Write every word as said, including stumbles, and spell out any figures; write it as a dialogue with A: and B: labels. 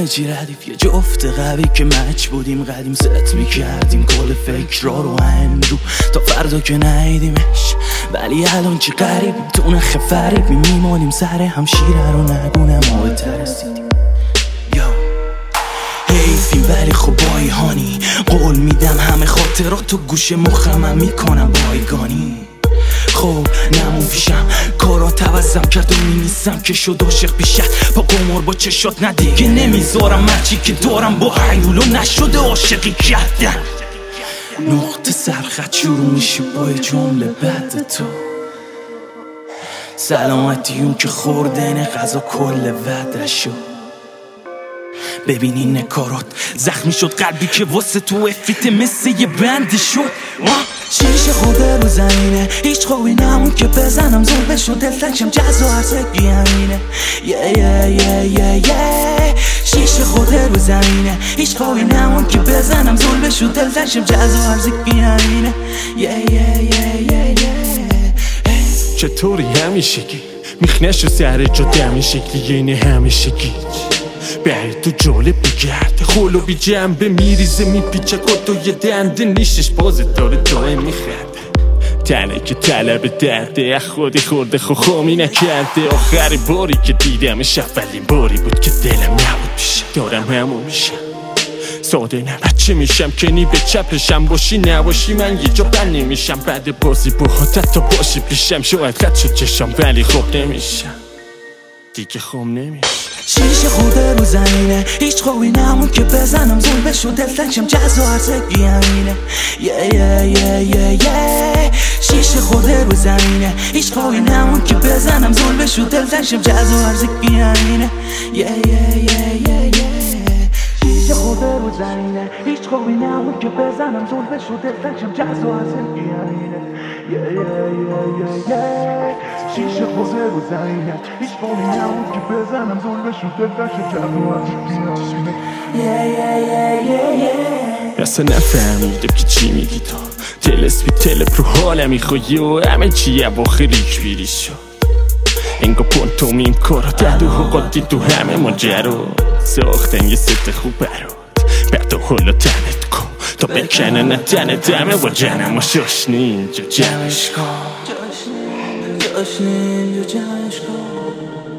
A: همه چی ردیف، یه جفت قوی که مچ بودیم قدیم ست میکردیم کل فکر را رو هندو تا فردا که نهیدیمش. ولی الان چی قریبیم تو نخ فریبیم، میمانیم سر هم شیره رو نگونه ما ترسیدیم. حیفیم ولی خب بایهانی، قول میدم همه خاطرات تو گوش مخمم میکنم بایگانی. خب نمون پیشم کارا توزم کرد و میمیستم که شد عاشق بیشت با قمار با چشات ندیگه نمیذارم مرچی که دارم با حیولو نشده عاشقی کردن. نقطه سرخط شروع میشه با جمله بعد تو، سلامتی اون که خوردن غذا کل وعدشو. ببین این نکارات زخمی شد قلبی که واسه تو افیت مثل یه بندی شد. شیشه خورده رو زمینه هیچ خوبی نمون که بزنم زور بشو دلتنشم جز و هرزگی همینه. یه یه یه یه یه شیشه خورده رو زمینه هیچ خوبی نمون که بزنم زور بشو دلتنشم جز و هرزگی همینه. یه یه یه یه یه
B: چطوری همیشگی میخنش و سر جا دمی شکلی اینه همیشگی بری تو جالب بگرده خلو بی جنبه میریزه میپیچه کد و یه دنده نیشش بازه داره دائم میخرده. تنه که طلب درده خودی خورده خوخامی نکرده. آخر باری که دیدمش اولین باری بود که دلم نبود پیشه دارم همون میشم ساده نه بچه میشم که نی به چپشم باشی نباشی من یه جا بند نمیشم. بعد بازی با حدت تا باشی پیشم شاید خط شد چشم ولی خوب نمیشم دیگه خوب نمیشم.
A: شیشه خورده رو زمینه هیچ خوبی نمون که بزنم زور بشو دلتنشم جز و هرزگی همینه. یه یه یه یه یه شیشه خورده رو زمینه هیچ خوبی نمون که بزنم زور بشو دلتنشم جز و هرزگی همینه. یه یه یه یه یه شیشه خورده رو زمینه هیچ خوبی نمون که بزنم زور بشو دلتنشم جز و هرزگی همینه. یه یه یه یه یه شیشه خورده رو زمینه هیچ خوبی نمون که بزنم زور بشو دلتنشم جز و هرزگی همینه. یه یه یه یه یه
B: اصلا نفهمیدم که چی میگی تا تلسپی تلپ رو حالم میخوایی و همه چی اواخر ریک بیری شد. انگا پونتو میم کارا دادو حقاتی تو همه ماجرا ساختن یه ست خوب برات بعد حالا تنت کن تا بکنه نه تنت همه با جنم و شاشنی اینجا جمعش کن
A: جاشنی اینجا جمعش کن.